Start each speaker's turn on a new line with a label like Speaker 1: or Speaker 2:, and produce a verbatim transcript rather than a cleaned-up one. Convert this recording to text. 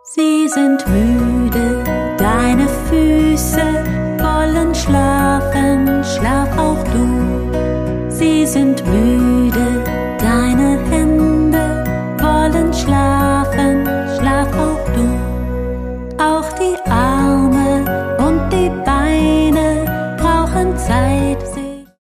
Speaker 1: Sie sind müde, deine Füße wollen schlafen, schlaf auch du. Sie sind